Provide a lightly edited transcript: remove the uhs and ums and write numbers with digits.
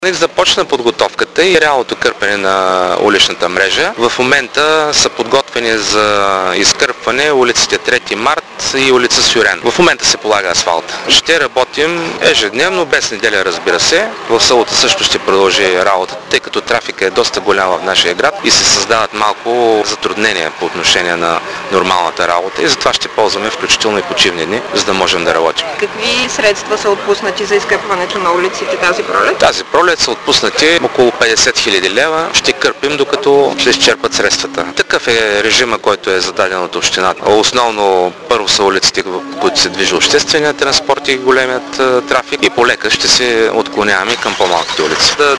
Започна подготовката и реалното кърпене на уличната мрежа. В момента са подготвени за изкърпване улиците 3 март и улица Сюрен. В момента се полага асфалт. Ще работим ежедневно, без неделя, разбира се. В събота също ще продължи работата, тъй като трафика е доста голям в нашия град и се създават малко затруднения по отношение на нормалната работа и затова ще ползваме включително и почивни дни, за да можем да работим. Какви средства са отпуснати за изкърпването на улиците тази пролет? Тази пролет са отпуснати около 50 000 лева. Ще кърпим, докато се изчерпат средствата. Такъв е режима, който е зададен от общината. Основно първо са улиците, по които се движи обществения транспорт и големият трафик, и полека ще се отклоняваме към по-малките улици.